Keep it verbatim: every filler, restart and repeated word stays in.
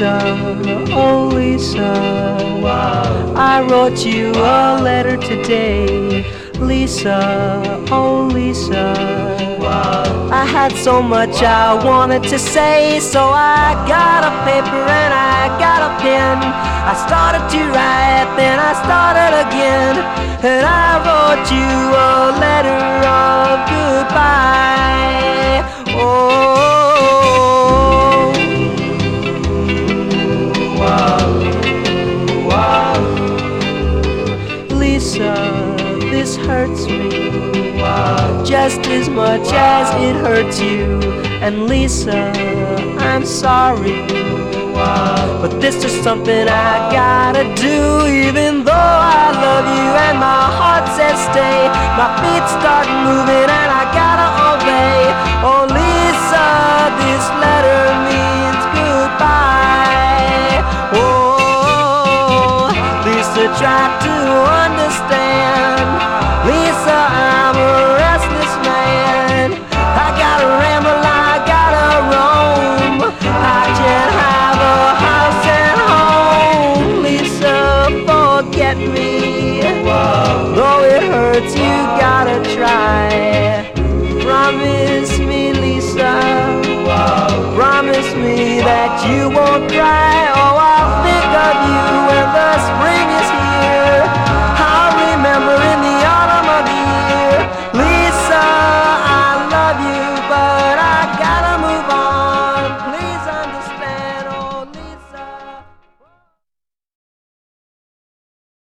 Lisa, oh Lisa, I wrote you a letter today. Lisa, oh Lisa, I had so much I wanted to say, so I got a paper and I got a pen. I started to write, then I started again, and I wrote you a letter of goodbye. Oh, wow, wow. Lisa, this hurts me, wow, just as much as it hurts you. And Lisa, I'm sorry, wow, but this is something I gotta do. Even though I love you and my heart says stay, my feet start moving and I gotta obey. Oh Lisa, this letter means goodbye. Oh, Lisa, try to understand. Lisa, I'm a restless man. I gotta ramble, I gotta roam. I can't have a house at home. Lisa, forget me. Though it hurts, you gotta try. Promise me, Lisa. Promise me that you won't cry. Oh, I'll think of you when the spring is here.